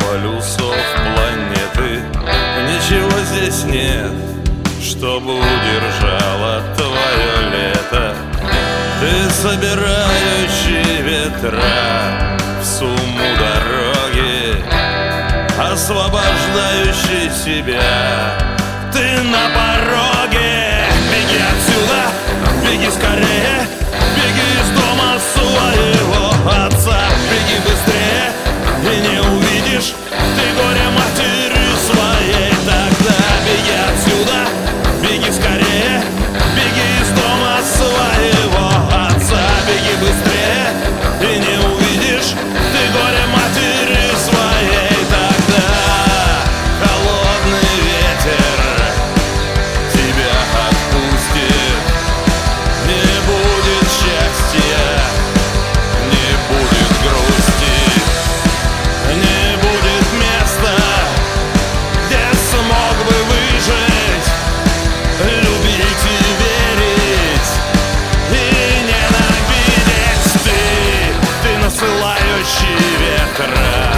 полюсов планеты. Ничего здесь нет, чтобы удержало твое лето. Ты собирающий ветра в сумму дороги, освобождающий себя. Ты на пороге. Беги отсюда, беги скорее, беги из дома своего отца. Беги быстрее, и не увидишь ты горе матери своей. Тогда беги отсюда, беги скорее, беги из дома своего отца. Беги быстрее, и не увидишь ты горе матери своей. Тогда холодный ветер тебя отпустит. Не будет счастья, не будет грусти, не будет места, где смог бы выжить, любить и верить, и ненавидеть. Ты насылающий ветра,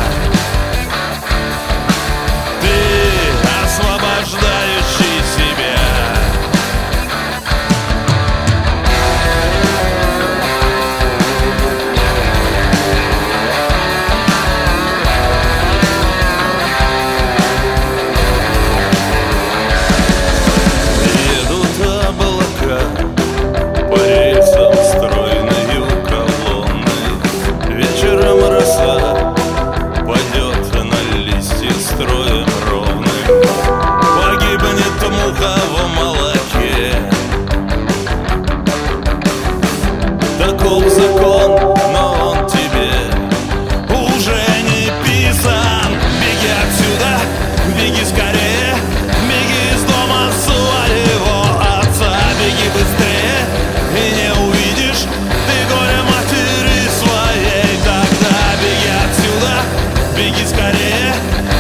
ты освобождающий себя. Едут облака по рельсам стройною колонной. Вечером роса падет на листья строем ровным. Погибнет муха в молоке. Таков закон, но он тебе уже не писан. Беги отсюда, беги скорее, беги из дома своего отца. Беги быстрее, и не увидишь ты горе матери своей. Тогда беги отсюда, беги скорее,